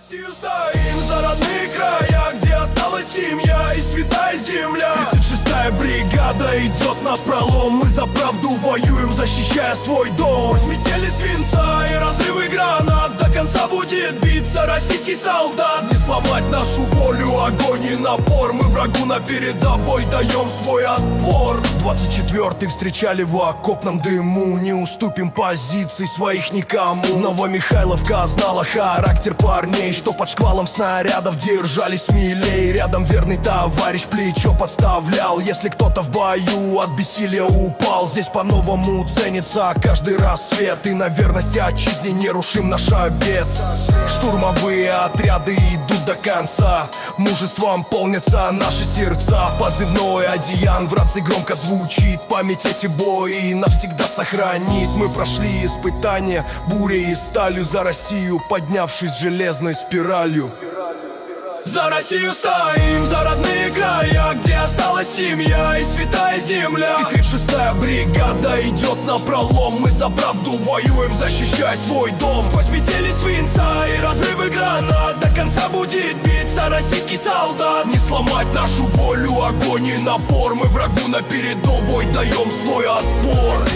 Россию стоим за родные края, где осталась семья и святая земля. 36-я бригада идет на пролом. Мы за правду воюем, защищая свой дом. Сквозь метели свинца и разрывы гранат до конца будет биться российский солдат. Не сломать нашу волю, огонь и напор. Мы врагу на передовой даем свой отпор. 24-й встречали в окопном дыму. Не уступим позиций своих никому. Новомихайловка знала характер парней, что под шквалом снарядов держались смелей. Рядом верный товарищ плечо подставлял, если кто-то в бою от бессилия упал. Здесь по-новому ценится каждый рассвет, и на верности отчизне не рушим наш обет. Штурмовые отряды идут до конца, мужеством полнятся наши сердца. Позывной Одеян в рации громко звучит, память эти бои навсегда сохранит. Мы прошли испытания бурей и сталью, за Россию поднявшись железной спиралью. За Россию стоим, за родные края, где осталась семья и святая земля. И 36-я бригада идет на пролом. Мы за правду воюем, защищая свой дом. Сквозь метели свинца и разрывы гранат до конца будет биться российский солдат. Не сломать нашу волю, огонь и напор. Мы врагу на передовой даем свой отпор.